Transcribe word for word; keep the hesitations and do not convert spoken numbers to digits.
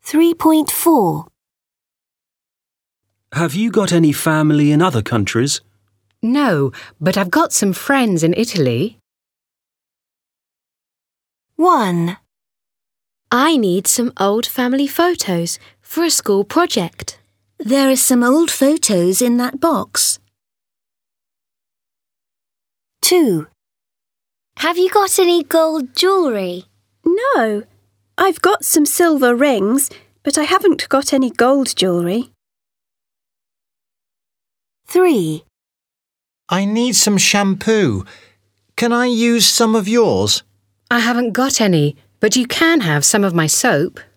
three point four. Have you got any family in other countries? No, but I've got some friends in Italy. one. I need some old family photos for a school project. There are some old photos in that box. two. Have you got any gold jewellery? No, I've got some silver rings, but I haven't got any gold jewellery. three. I need some shampoo. Can I use some of yours? I haven't got any, but you can have some of my soap.